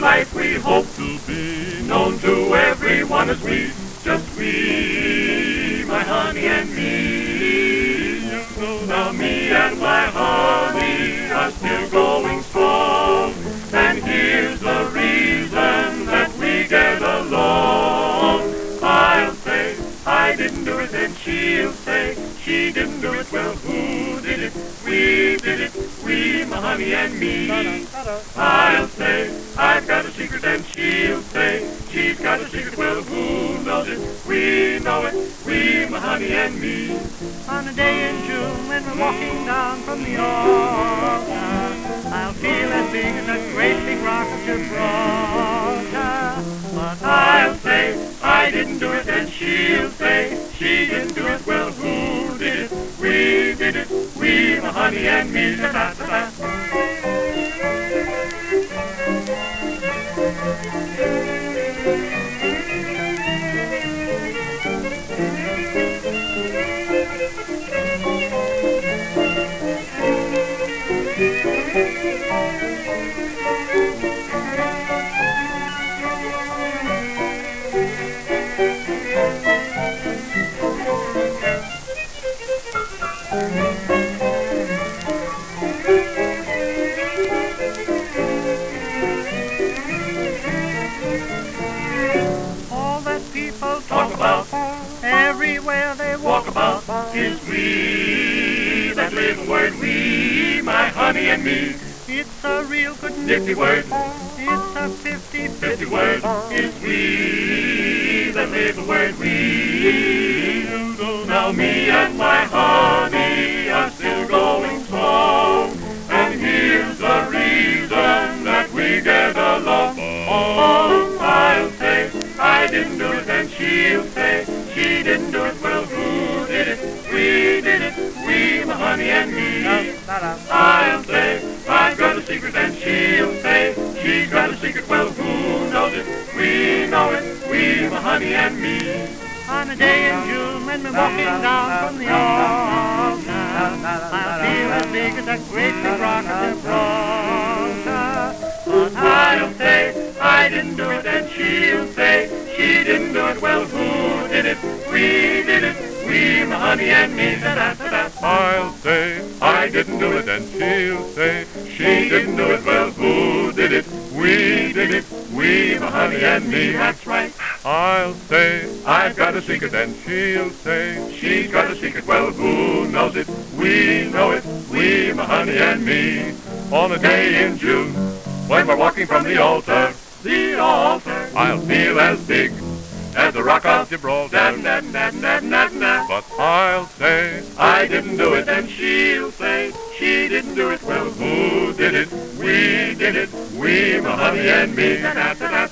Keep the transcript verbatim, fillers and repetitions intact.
life we hope to be known to everyone as we, just we, my honey and me. You know now me and my honey are still going strong, and here's the reason that we get along. I'll say I didn't do it, and she'll say she didn't do it. Well, who did it? We did it, we, my honey and me. I'll say I've got a secret, and she'll say she's got a secret. Well, who knows it? We know it, we, my honey and me. On a day in June when we're walking down from the altar, I'll feel as big as a great big rock of Gibraltar. But I'll say I didn't do it, and she'll say she didn't do it. Well, who did it? We did it, we, my honey and me. Da-da-da-da. all that people Talk about, everywhere they walk walk about, is we, that little word we, my honey and me. it's a real good Nifty word, It's a fifty fifty word, is we, that little word we. You know now me and my honey are still going strong, and here's the reason that we get along. Oh, I'll say I didn't do it, and she'll say she didn't do it. Well, who did it? We did it, we, my honey and me. I'll say I've got a secret, and she'll say she's got a secret. Well, who knows it? We know it, we, my honey and me. On a day in June when we're walking down from the altar, I'll feel as big as a great big rock of Gibraltar. But I'll say I didn't do it, and she'll say she didn't do it. Well, who did it? We did it, we, my honey and me. Da-da-da-da. I'll say I didn't do it, and she'll say she didn't do it. Well, who did it? We did it, we, my honey and me. That's right. I'll say I've got a secret, and she'll say She's got a secret. Well, who knows it? We know it, we, my honey and me. on a Day in June, when we're walking from the altar, the altar, I'll feel as big as the rock of Gibraltar. Da, da, da, da, da, da. But I'll say I didn't do it, and she'll say she didn't do it. Well, who did it? We did it, we, my honey and me. Da, da, da, da.